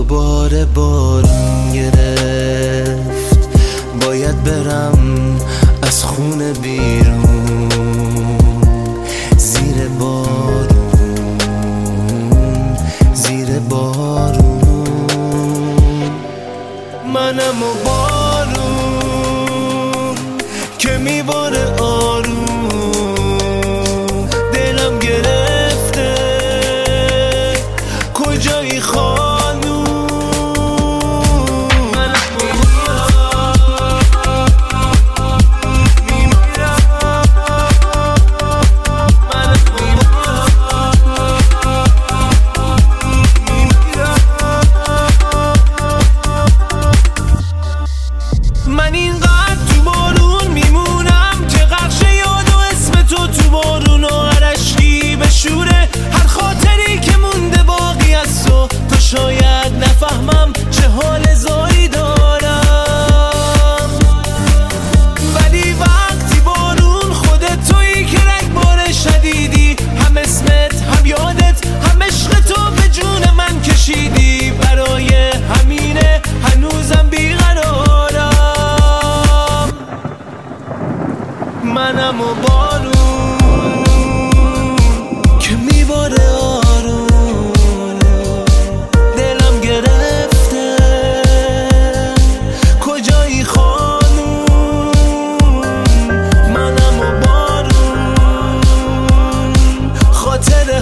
دوباره بارون گرفت، باید برم از خونه بیرون، زیر بارون، زیر بارون. منم و بارون که میباره آروم، دلم گرفته کجایی خانوم. من اینقدر تو بارون میمونم که غرق یاد و اسم تو بارون و عرشکی بشوره هر خاطری که مونده باقی از تو شاید نفهمم چه حال زایی دارم، ولی وقتی بارون خودت تویی که رگبار شدیدی، هم اسمت هم یادت هم عشق تو به جون من کشیدی، برای همینه هنوزم بیقرارم. منم و بارون که میباره آروم، دلم گرفته کجایی خانوم. منم و بارون خاطر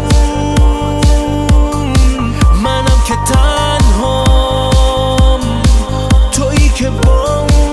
هامون، منم که تنهام تویی که با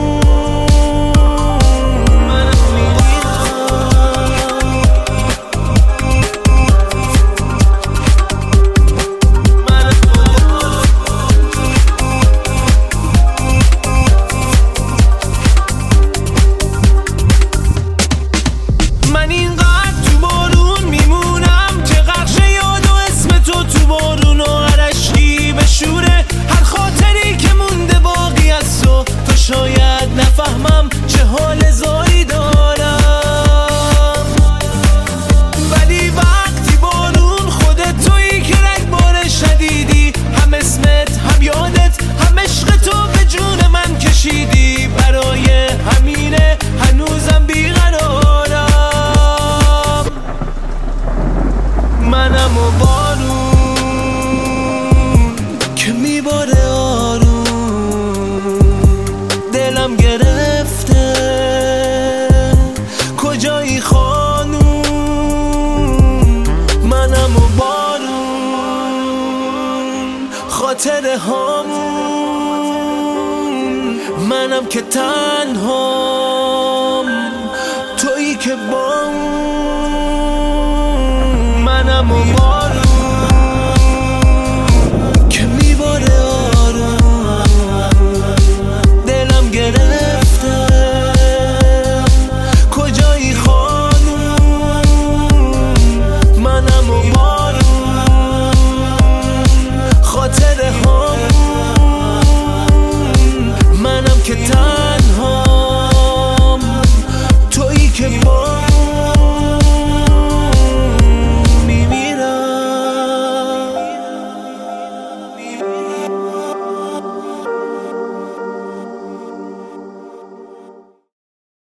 شاید نفهمم چه حال زایی دارم، ولی وقتی بارون خودت تویی که رگبار شدیدی، هم اسمت هم یادت هم عشق تو به جون من کشیدی، برای همینه هنوزم بیقرارم. منم و بارون که میباره آروم، دلم گرفته کجایی خانوم. منم و بارون خاطر هامون، منم که تنهام تویی که با منم و بارون.